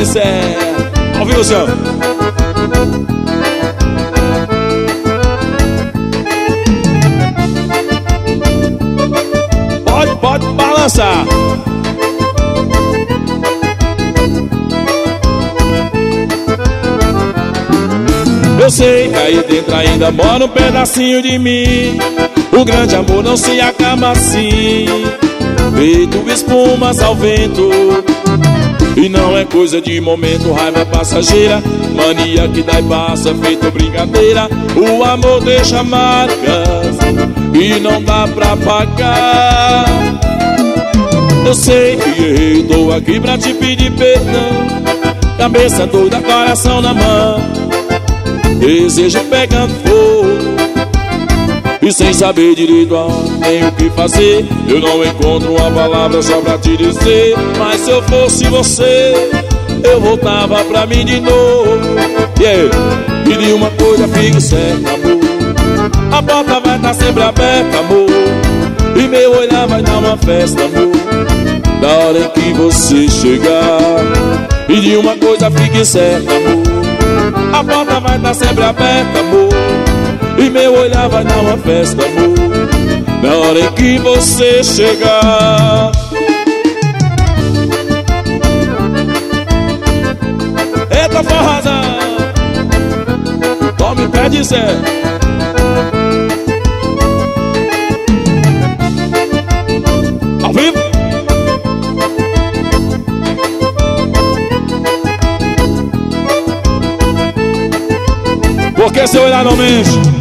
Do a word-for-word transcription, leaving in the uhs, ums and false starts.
de Serra. Ao vivo, senhor. Pode, pode balançar. Eu sei que aí dentro ainda mora um pedacinho de mim. O grande amor não se acaba assim, feito espumas ao vento. E não é coisa de momento, raiva passageira, mania que dá e passa, feito brincadeira. O amor deixa marcas e não dá pra pagar. Eu sei que errei, tô aqui pra te pedir perdão. Cabeça doida, coração na mão, desejo pegando fogo, e sem saber direito nem o que fazer. Eu não encontro uma palavra só pra te dizer, mas se eu fosse você, eu voltava pra mim de novo. Yeah. E de uma coisa fique certa, amor, a porta vai estar sempre aberta, amor, e meu olhar vai dar uma festa, amor, da hora em que você chegar. E de uma coisa fique certa, amor, a porta vai estar sempre aberta, amor, e meu olhar vai dar uma festa, amor, na hora em que você chegar. Eita forrazão, tome pé de Zé. Ao vivo. Porque seu olhar não mente.